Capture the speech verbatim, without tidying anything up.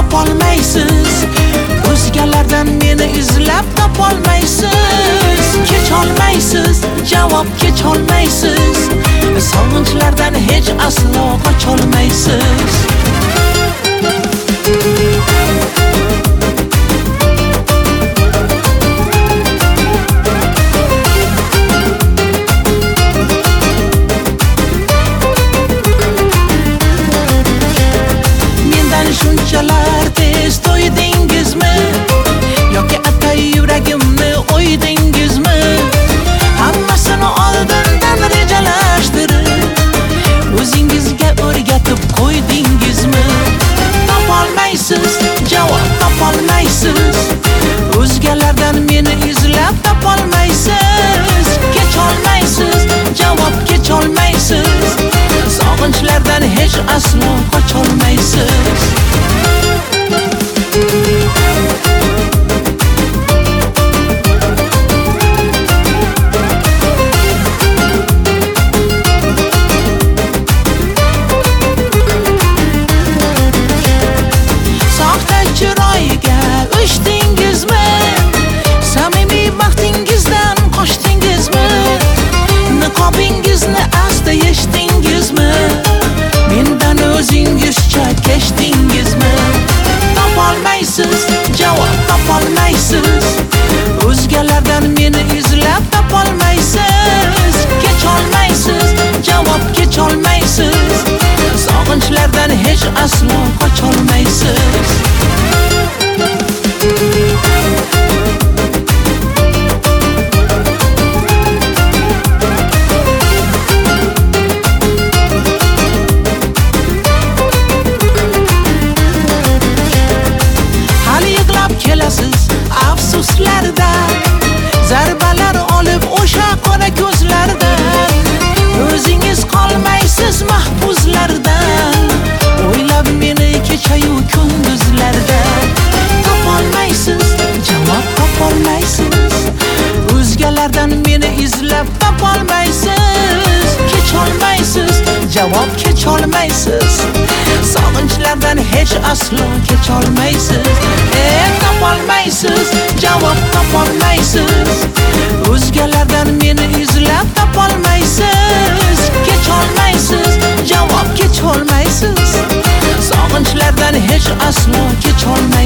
topolmaysiz. O'zgalardan meni izlab topolmaysiz. Kecholmaysiz, javob kecholmaysiz. Sog'inchlardan hech aslo qocholmaysiz. Shunchalar tez to'ydingizmi yoki atay yuragimni o'ydingizmi? Hammasini oldindan rejalashtirib o'zingizga o'rgatib qo'ydingizmi? Topolmaysiz, javob topolmaysiz. O'zgalardan meni izlab topolmaysiz. Kecholmaysiz, javob kecholmaysiz. Sog'inchlardan hech aslo qocholmaysiz. Soxta chiroyga o'chdingizmi? Samimiy baxtingizdan qochdingizmi? Niqobingizni asta yechdingizmi? Mendan o'zingizcha kechdingizmi? Topolmaysiz, javob topolmaysiz. O'zgalardan meni izlab topolmaysiz. Kecholmaysiz, javob kecholmaysiz. Sog'inchlardan hech aslo qocholmaysiz. Kelasiz afsuslarda, zarbalar olib o'sha qora ko'zlardan. O'zingiz qolmaysiz mahbuslardan. O'ylab meni kechayu kunduzlarda. Topolmaysiz, javob topolmaysiz. O'zgalardan meni izlab topolmaysiz. Kecholmaysiz, javob kecholmaysiz. Sog'inchlardan hech aslo kecholmaysiz. E topolmaysiz, javob topolmaysiz. O'zgalardan meni izlab topolmaysiz. Kecholmaysiz, javob kecholmaysiz. Sog'inchlardan hech aslo kecholmaysiz.